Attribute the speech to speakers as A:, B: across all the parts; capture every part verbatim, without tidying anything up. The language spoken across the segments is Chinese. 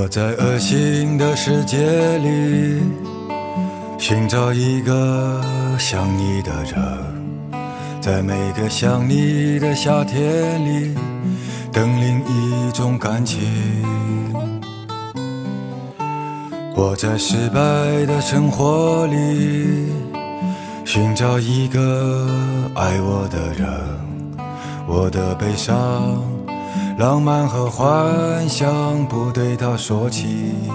A: 我在恶心的世界里寻找一个像你的人，在每个像你的夏天里等另一种感情。我在失败的生活里寻找一个爱我的人，我的悲伤浪漫和幻想不对他说起，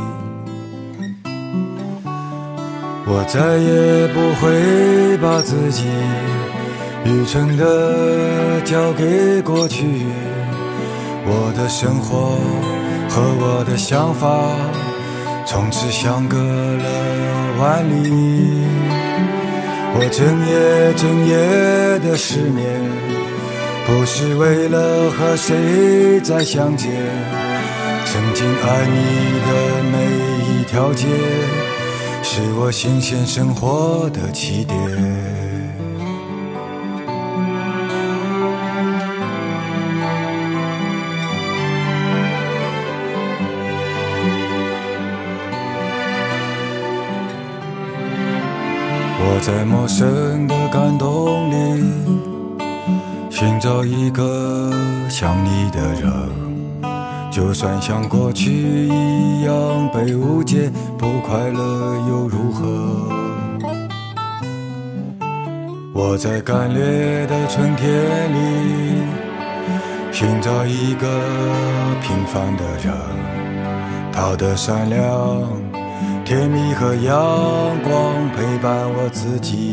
A: 我再也不会把自己愚蠢地交给过去，我的生活和我的想法从此相隔了万里。我整夜整夜的失眠，不是为了和谁再相见，曾经爱你的每一条街是我新鲜生活的起点。我在陌生的感动里寻找一个像你的人，就算像过去一样被误解，不快乐又如何？我在干裂的春天里寻找一个平凡的人，他的善良甜蜜和阳光陪伴我自己，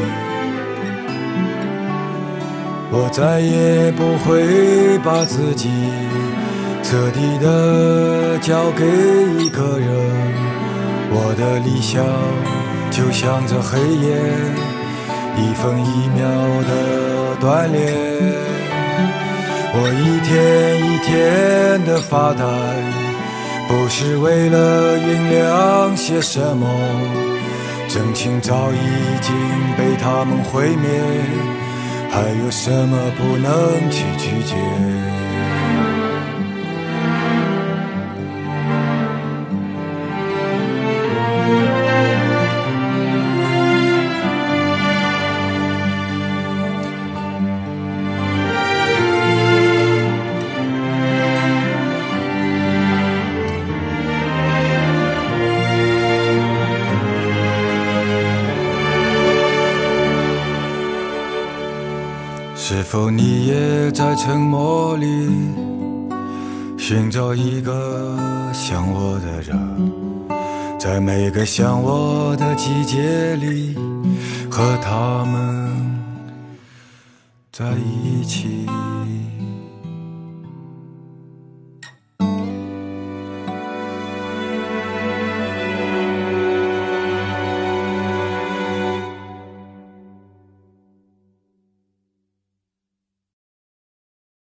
A: 我再也不会把自己彻底的交给一个人，我的理想就像这黑夜一分一秒的锻炼，我一天一天的发呆，不是为了酝酿些什么，真情早已经被他们毁灭，还有什么不能去拒绝？是否你也在沉默里寻找一个像我的人，在每个像我的季节里和他们在一起。